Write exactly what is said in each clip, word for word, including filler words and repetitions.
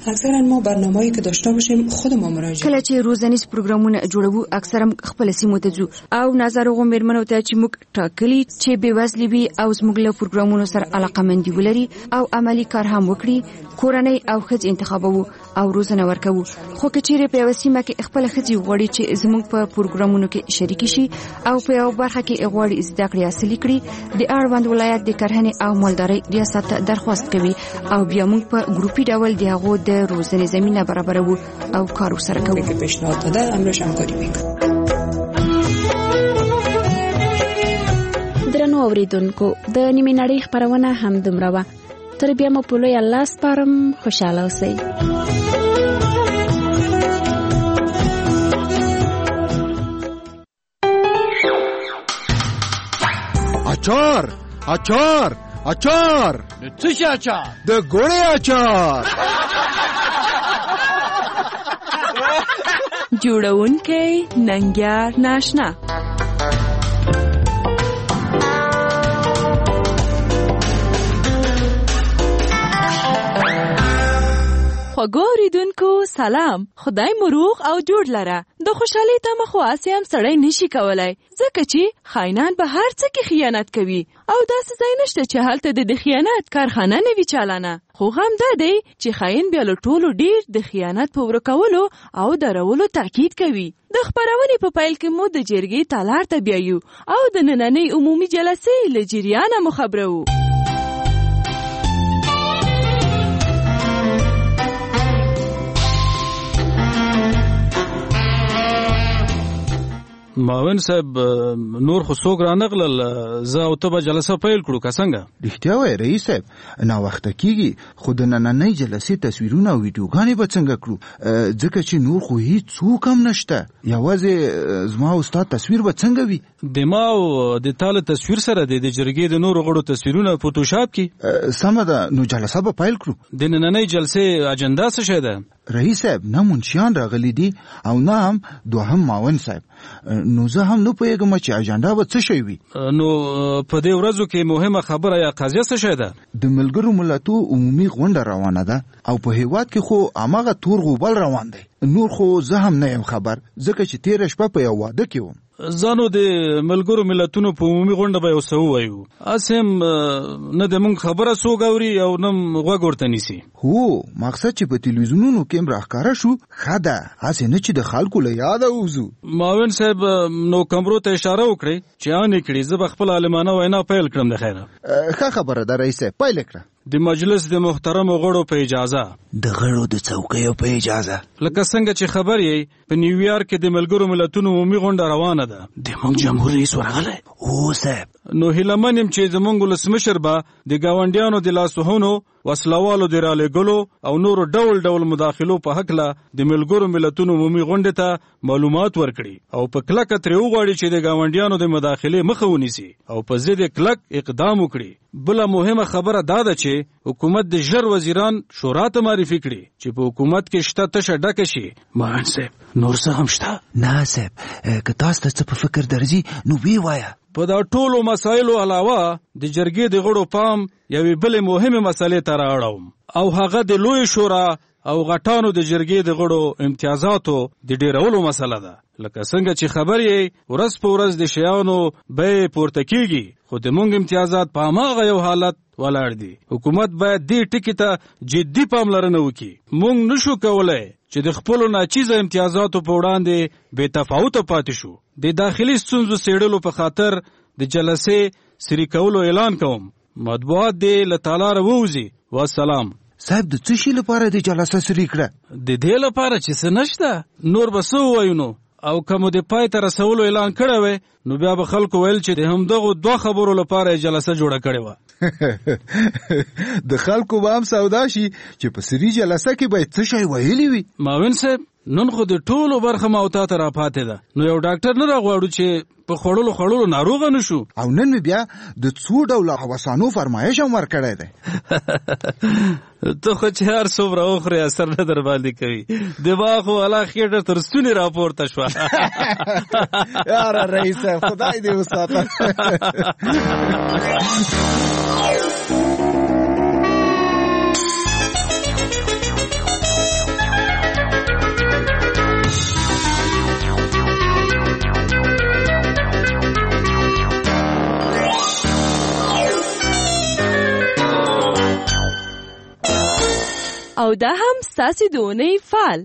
اکثرا ما برنامه‌ای که داشته باشیم خود ما مراجعه کله چې روزنیز پروګرامونه جوړوو اکثرا خپل سیمو ته ځو او نظر غو میرمنو ته چې موږ ټاکلي چې به وزلي وي او زموږ له پروګرامونو سره علاقمندي ولري او عملی کار هم وکړي کورنۍ او خځې انتخابو او روزنه ورکوو. خو کچېرې په وسیمه کې خپل خځې غوړي چې زموږ په پروګرامونو کې شریک شي او په یو برخه کې غوړي زده کړې حاصل کړي د اړوند ولایت د کرهنې او مالدارۍ ریاست ته درخواست کوي او بیا موږ په ګروپي ډول د هغو د روزنې زمينه برابروو او کار وسره کوو. که پیشنهاد داده امرش همکاری میکنه. درنو اوریدونکو د نیمه نړۍ خبرونه هم دومره وه. تر بیا مو په لوی الله سپارم. خوشاله اوسئ. اچار اچار اچار څه شي اچار؟ د ګوړې اچار. جوړونکی ننګیار ناشنا. خوږو اوریدونکو سلام. خدای مو روغ او جوړ لره. د خوشحالۍ تمه خو هسې هم سړی نشي کولی ځکه چې خاینان به هر څه کې خیانت کوي او داسې ځای نشته چې هلته د خیانت کارخانه نه وي چالانه. خو غم دا دی چې خاین بیا له ټولو ډیر د خیانت په ورکولو او درولو تاکید کوي. د خبرونې په پیل کې مو د جرګې تالار ته بیایو او د نننۍ عمومي جلسې له جریانه مو خبرو. معاون صاحب نور خو څوک رانغلل، زه او ته به جلسه پیل کړو که څنګه؟ رښتیا وایې رئیس صاحب، ناوخته کېږي خو د نننۍ جلسې تصویرونه او ویډیوګانې به څنګه کړو ځکه چې نور خو هېڅوک هم نشته، یوازې زما او ستا تصویر به څنګه وي؟ د ما او د تا له تصویر سره د د جرګې د نورو غړو تصویرونه فوټوشاپ کې. سمه ده، نو جلسه به پیل کړو. د نننۍ جلسې اجنډا څه شی ده؟ رئیس صاحب نه منشیان راغلي دي او نه هم دوهم معاون صاحب، نو زه هم نه پوهېږم چې اجنډا به څه شی وي. نو په دې ورځو کې مهمه خبره یا قضیه څه شی ده؟ د ملګرو ملتو عمومي غونډه روانه ده او په هیواد کې خو هماغه تور غوبل روان دی. نور خو زه هم نه یم خبر ځکه چې تېره شپه په یو واده کې وم. ځانو د ملګرو ملتونو په عمومي غونډه به یو څه ووایو، هسې هم نه د مونږ خبره څوک اوري او نه غوږ ورته نیسي. هو مقصد چې په تلویزیونونو کې هم راښکاره شو ښه ده، هسې نه چې د خلکو له یاده ووځو. معاون صاحب نو کمرو ته اشاره وکړئ چې ان یې کړي، زه به خپله عالمانه وینا پیل کړم. د خیره ښه خبره ده رئیس صاحب، پیل کړه. د مجلس د محترمو غړو په اجازه، د غړو د څوکیو په اجازه، لکه څنګه چې خبر یې په نیویارک کې د ملګرو ملتونو عمومي غونډه روانه ده. د موږ جمهور رئیس ورغلی؟ هو صاحب. نو هیله من یم چې زموږ ولسمشر به د ګاونډیانو د لاسوهنو، وسلوالو د رالېږلو او نورو ډول ډول مداخلو په هکله د ملګرو ملتونو عمومي غونډې ته معلومات ورکړي او په کلکه ترې وغواړي چې د ګاونډیانو د مداخلې مخه ونیسي او په ضد یې کلک اقدام وکړي. بله مهمه خبره دا ده چې حکومت د ژر وزیران شورا ته معرفي کړي چې په حکومت کې شته تشه ډکه شي. معاون صاحب نور څه هم شته؟ نه صاحب، که تاسو ته څه په فکر درځي نو ویې وایه. په دا ټولو مسایلو علاوه د جرګې د غړو پام یوې بلې مهمې مسلې ته رااړوم او هغه د لوی شورا او غټانو د جرګې د غړو امتیازاتو د ډیرولو مسله ده. لکه څنګه چې خبر یې ورځ په ورځ د شیانو بیې پورته کېږي، خو د مونږ امتیازات په هماغه یو حالت ولاړ دي. حکومت باید دې ټکي ته جدي پاملرنه وکړي. مونږ نشو کولی چې د خپلو ناچیزه امتیازاتو په وړاندې بې تفاوته پاتې شو. د داخلي ستونزو څېړلو په خاطر د جلسې سری کولو اعلان کوم. مطبوعات دې له تالاره ووځي. والسلام. صاحب د څه شي لپاره د جلسه سری کړه؟ د دې لپاره چې څه نشته، نور به څه ووایو نو، او که مو د پای ته رسولو اعلان کړی وی نو بیا به خلکو ویل چې د همدغو دوه خبرو لپاره یې جلسه جوړه کړې وه. د خلکو به هم سودا شي چې په سري جلسه کې باید څه شی ویلي وي. معاون صاحب نن خو د ټولو برخه ماوتا ته راپاتې ده، نو یو ډاکټر نه راغواړو چې په خوړلو خوړلو ناروغه نشو. او نن مې بیا د څو ډوله هوسانو فرمایش هم ورکړی دی. ته خو چې هر څومره وخورې اثر نه در باندې کوي. دماغ خو الله خېټه تر ستونې راپورته شوه. یاره رئیس صاحب خدای دې وساته. او دا هم ستاسو د اونۍ فال.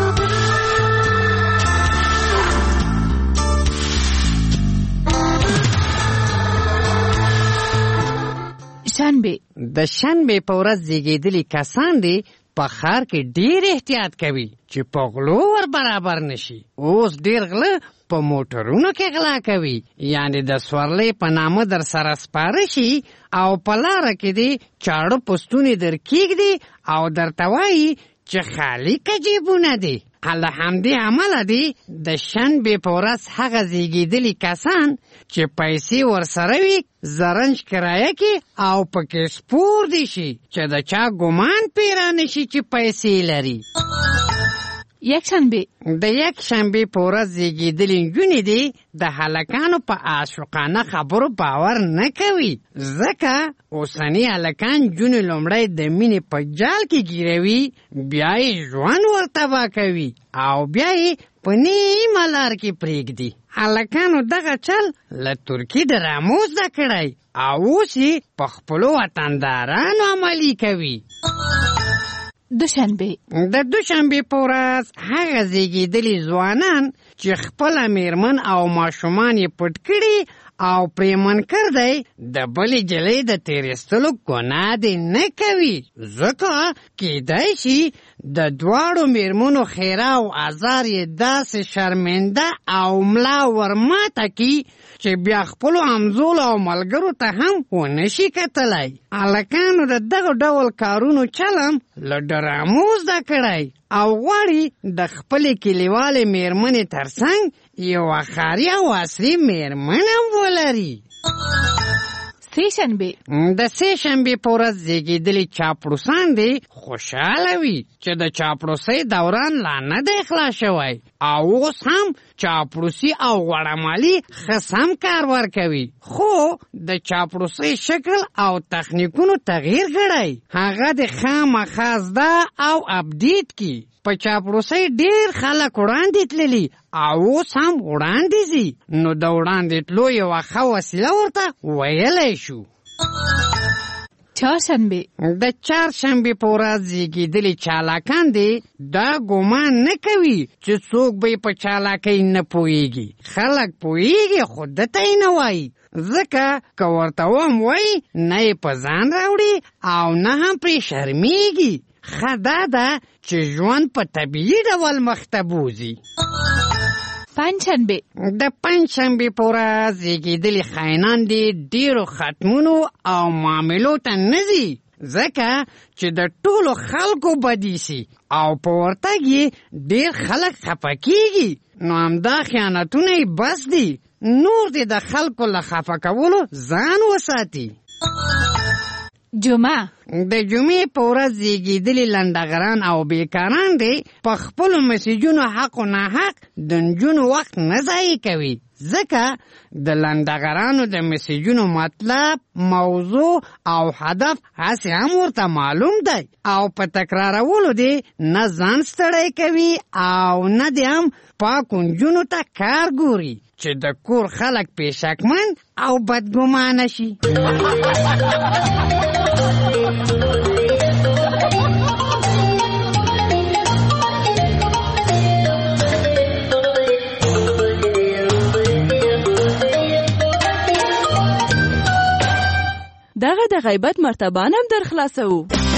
شنبه. د شنبه په ورځ زیږیدلي کسان دي په ښار کې ډیر احتیاط کوي چې په غلو ور برابر نشي. اوس ډیر غله په موټرونو کې غلا کوي، یعنی د سورلۍ په نامه در سره سپاره شي او په لاره کې دي چاړو پستونې در کېږدي او درته وایي چې خالي کجیبونه دي. له همدې امله دي د شنبې په ورځ هغه زیږېدلي کسان چې پیسې ورسره وي زرنج کرایه کې او پکې سپور دي شي چې د چا ګمان پې رانشي چې پیسې لري. یک شنبه. د یک شنبې په ورځ زیږېدلي نجونې دي د هلکانو په عاشقانه خبرو باور نه کوي، ځکه اوسني هلکان نجونې لومړی د مینې په جال کې ګیروي، بیا یې ژوند ورتباه کوي او بیا یې په نیمه لار کې پرېږدي. هلکانو دغه چل له ترکي ډرامو زده کړی او اوس یې په خپلو وطندارانو عملي کوي. دوشنبه. د دوشنبې په ورځ هغه زیږېدلي ځوانان چې خپله میرمن او ماشومان یې پټ کړي او پریمن کردی د بلې جلۍ د تېرېستلو ګناه دې نه کوي، ځکه کیدای شي د دواړو میرمنو خیره او ازار یې داسې شرمنده او ملا ورماته کي چې بیا خپلو همزولو او ملګرو ته هم ونه شي کتلی. هلکانو د دغه ډول کارونو چلم له ډرامو زده کړی او غواړي د خپلې کلیوالې میرمنې ترڅنګ یوه ښاري او عصري میرمن هم ولري. سه شنبه. د سه شنبې په ورځ زیږېدلي چاپړوسان دي خوشحاله وي چې د چاپړوسۍ دوران لا نه دی خلاص شوی او اوس هم چاپړوسي او غوړمالي ښه سم کار ورکوي، خو د چاپړوسۍ شکل او تخنیکونو تغییر کړی، هغه د خامخا زده او اپډیټ کی. په چاپړوسۍ ډیر خلک وړاندې تللي او اوس هم وړاندې ځي، نو د وړاندې تلو یوه ښه وسیله ورته ویلی شو. چهارشنبه. د چهارشنبې په ورځ زیږېدلي چالاکان دي دا ګمان نه کوي چې څوک به یې په چالاکۍ نه پوهېږي. خلک پوهېږي خو دته یې نه وایي، ځکه که ورته وم وایي نه یې په ځان راوړي او نه هم پرې شرمېږي. ښه دا ده چې ژوند په طبیعي ډول مخته بوځي. پنجشنبه. د پنجشنبې په ورځ زیږېدلي خاینان دي ډېرو ختمونو او معاملو ته نه ځي، ځکه چې د ټولو خلکو بدي سي او په ورتګ یې ډېر خلک خفه کېږي، نو همدا خیانتونه یې بس دي، نور دې د خلکو له خفه کولو ځان وساتي. جمعه. د جمعې په ورځ زیږېدلي لنډغران او بیکاران دي په خپلو مسیجونو حق و ناحق د نجونو وخت نه ضایع کوي، ځکه د لنډغرانو د مسیجونو مطلب، موضوع او هدف هسې هم ورته معلوم دی او په تکرارولو دې نه ځان ستړی کوي او نه دې هم پاکو نجونو ته کار ګوري چې د کور خلک پې شکمن او بدګمانه شي. دغه د غیبت مرتبان هم در خلاصو.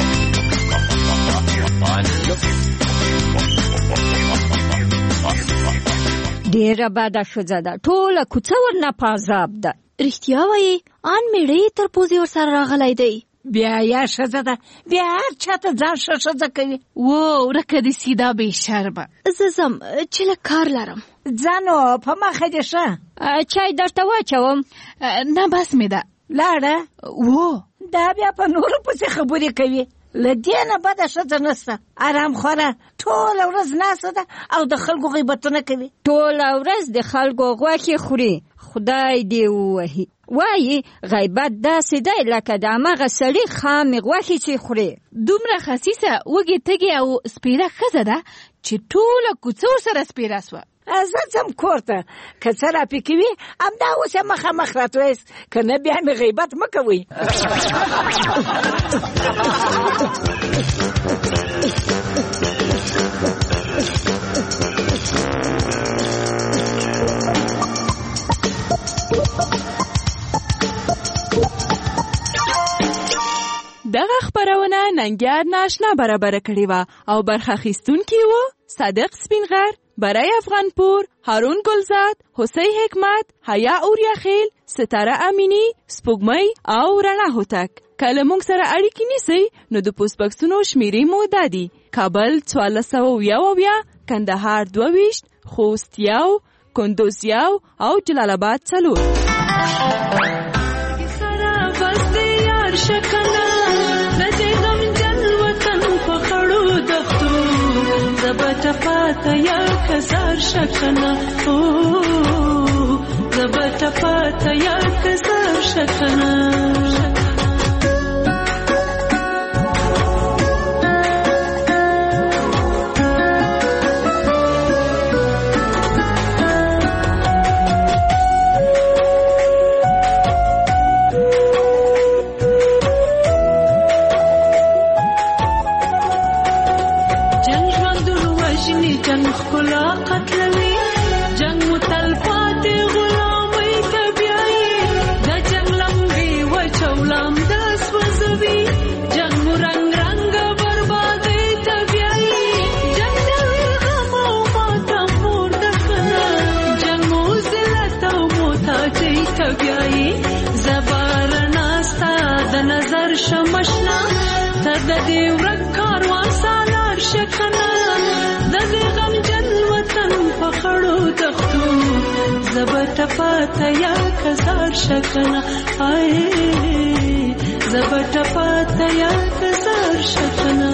ډیره بده ښځه ده، ټوله کوڅه ورنه په عذاب ده. رښتیا وایي ان میړه یې تر پوزې ورسره راغلی دی. بیا یا ښځه ده، بیا هر چاته ځان ښه ښځه کوي. و ورکه دې سیدا بې شرمه. زه ځم چې لږ کار لرم. ځانو په مخه دې ښه. چای درته واچوم؟ نه بس مې ده. لاړه؟ و دا بیا په نورو پسې خبرې کوي. له دې نه بده ښځه نشته، ارام خوره ټوله ورځ ناسته ده او د خلکو غیبتونه کوي. ټوله ورځ د خلکو غوښې خوري، خدای دې ووهي. وایي غیبت داسې دی لکه د همغه سړي خامې غوښې چې خوري. دومره خسیسه وږې تږې او سپېره ښځه ده چې ټوله کوڅه ورسره سپېره سوه. زه ځم کور ته، که څه راپې کوي همدا اوس یې مخامخ راتویست، که نه بیا مې غیبت مه کوئ. جنگیار ناشنا برابر کړی و او برخه اخیستونکي وو صادق سپینغر، برای افغانپور، هارون گلزاد، حسین حکمت، حیا اوریاخیل، ستاره امینی، سپوږمۍ او رڼا هوتک. کله موږ سره اړیکې نیسئ نو د پوسټ بکسونو شمیرې مو دا دي: کابل څوارلس سوه اویا اویا، کندهار دوه ویشت، خوست یو، کندوز یو او جلال آباد څلور. زبټه پاته یا کزار شکنه او زبټه پاته یا کزار شکنه جنگ خلا قتلوي جنگ متلفات غلامي تبعي دا جنگ لمبي وچولام داس وزوي جنگ رنگ رنگ بربادي تبعي جنگ غم او ماتم مور دخنا جنگ زلت او موتاجي تبعي زبار ناستا د نظر شمشنا تد دي ورک کاروان سالار شکنا دغه غم جن وطن پخړو دختو زبټه پاته یا کزار شکنه آی زبټه پاته یا کزار شکنه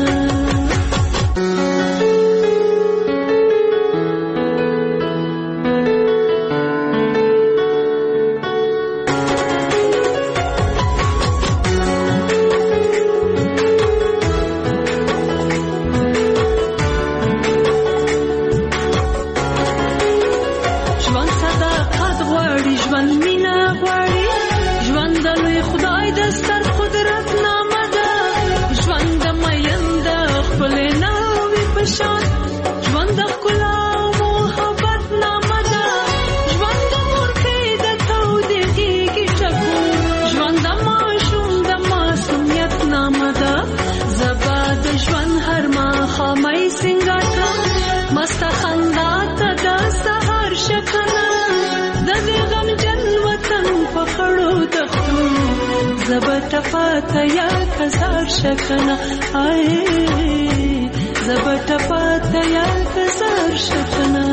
زبټه پاته یا کزار شکنه آی زبټه پاته یا کزار شکنه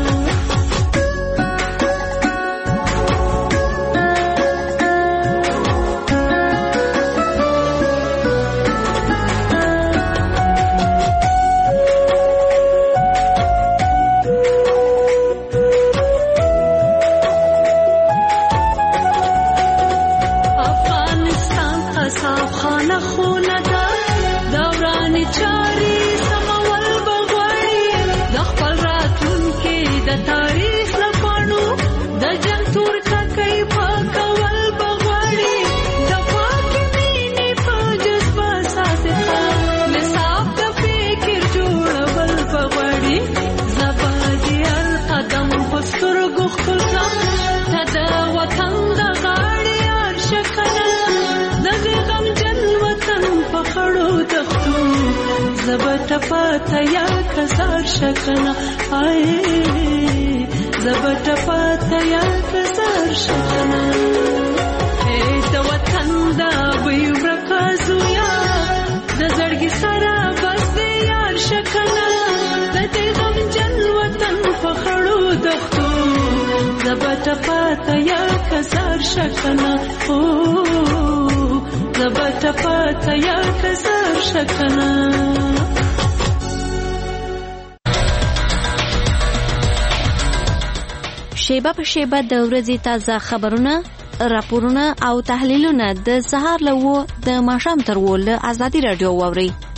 زبټه پاته یا کزار شکنه آی زبټه پاته یا کزار شکنه اے د وطن دا وی ورکازو یا د زړګي سره بس دی یار شکنه د دې غم جن وطن په خړو دختو زبټه پاته یا کزار شکنه او زبټه پاته یا کزار شکنه شیبه په شیبه د ورځې تازه خبرونه، راپورونه او تحلیلونه د سهار له و د ماښام تر و له ازادي راډیو واورئ.